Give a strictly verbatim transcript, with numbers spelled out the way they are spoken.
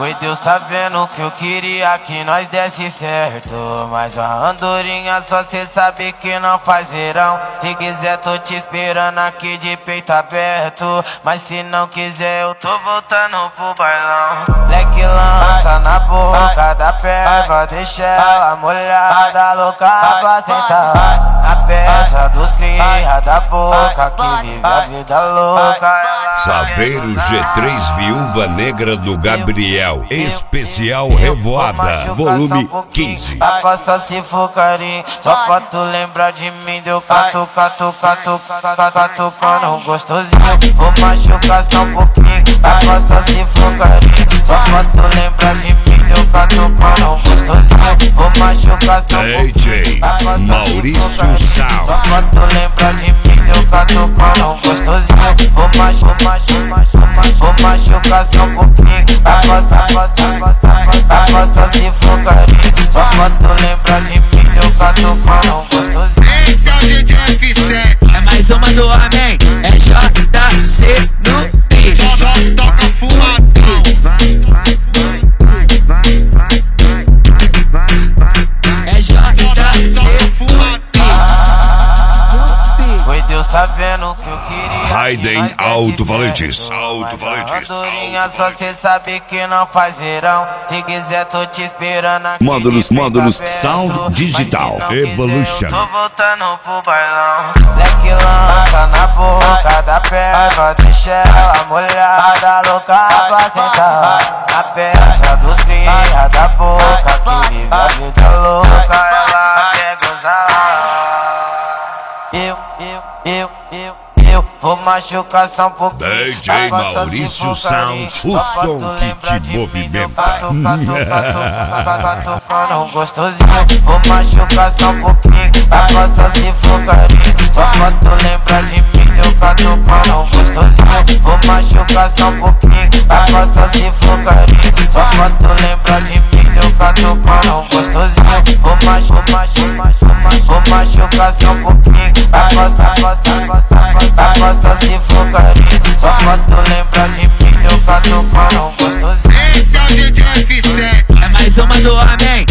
Oi, Deus tá vendo que eu queria que nós desse certo, mas a andorinha só cê sabe que não faz verão. Se quiser tô te esperando aqui de peito aberto, mas se não quiser eu tô voltando pro bailão. Leque lança na boca da perva, deixa ela molhada, louca pra sentar. A peça dos cria da boca que vive a vida louca. Saveiro G três Viúva Negra do Gabriel, especial Revoada, volume quinze. A costa se for carinho, só pra tu lembrar de mim. Deu catu, catu, catu, catu, catucando gostosinho. Vou machucar só um pouquinho. A costa se for carinho, só pra tu lembrar de mim. Deu catucando gostosinho. Vou machucar só um pouquinho. D J Maurício Sound. Só pra tu lembrar de mim. Deu catucando gostosinho. Vou machucar, vou machucar só um pouquinho. A costa, a costa, a costa, a costa se for carinho, só pra tu lembrar de mim. Deu catucando gostosinho. Esse é o D J F sete. É mais uma do homem, é J C no beat. Só toca fumadão. É J C fumadão. Oi, Deus tá vendo que eu queria. Raiden Alto-Falantes. Alto-Falantes. Andorinha só cê sabe que não faz verão. Se quiser tô te esperando aqui. Módulos, de módulos, peito Sound aberto, Digital. mas se não Evolution. quiser, eu tô voltando pro bailão. Leque lança na boca da perva, deixa ela molhada, louca pra sentar. A peça dos cria da boca que vive a vida louca. Ela quer gozar. Eu, eu, eu, eu, eu vou machucar só um pouquinho. D J Maurício Sound, o som que te movimenta. Catucando gostosinho, vou machucar só um pouquinho. A costa se for carinho, só pra tu lembrar de mim. Eu catucando gostosinho, vou machucar só um pouquinho. A costa se for carinho, só pra tu lembrar de mim. Eu catucando gostosinho, vou machucar, vou machucar só um pouquinho. A costa, a costa, a costa, a costa, a costa se for carinho, só pra tu lembrar de mim. Eu catucando gostosinho. Esse é o D J F sete. É mais uma do homem,